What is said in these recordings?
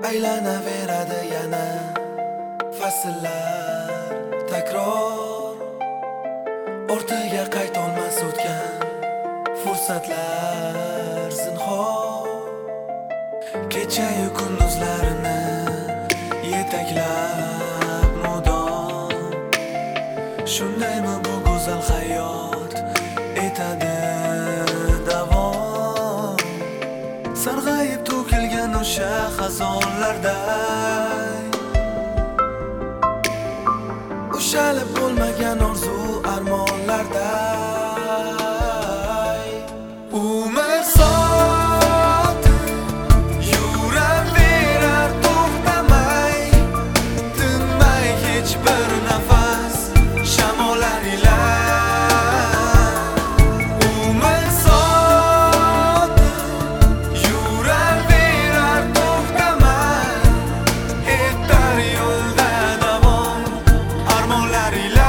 Aylanaveradi yana fasllar takror, ortiga qaytolmas o'tgan fursatlar zinhor. Kecha-yu kunduzlarini yetaklab mudom, shundaymi bu go'zal hayot etadi davom. Sarg'ayib to'kilgan o'sha xazonlarday, ushalib bo'lmagan orzu armonlarday. Umr sotib yuraverar to'xtamay, tinmay hech bir nafas shamollar ila. Umr sotib yuraverar to'xtamay, etar yo'lda davom armonlar ila.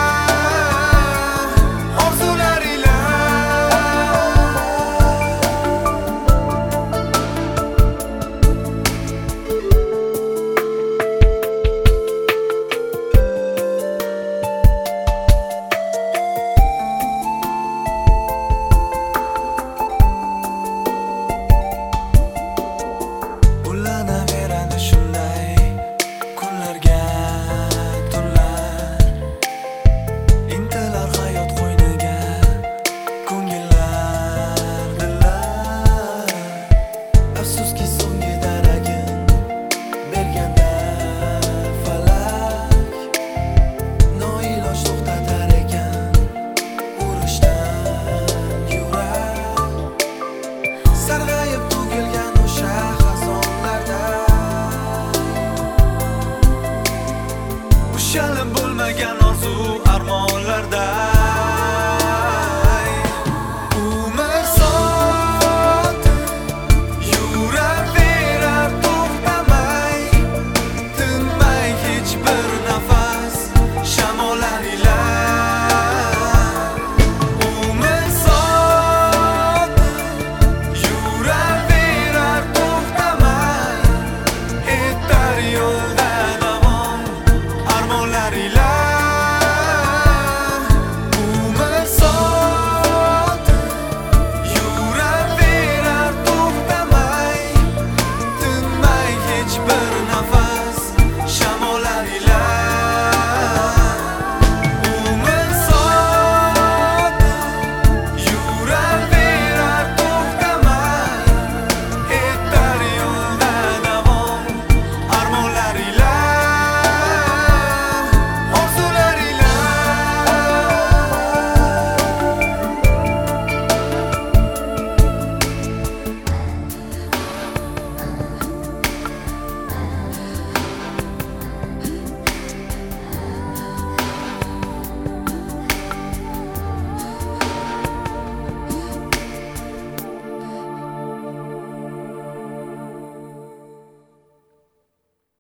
Sarg'ayib to'kilgan o'sha xazonlarda, ushalib bo'lmagan orzu armonlarda.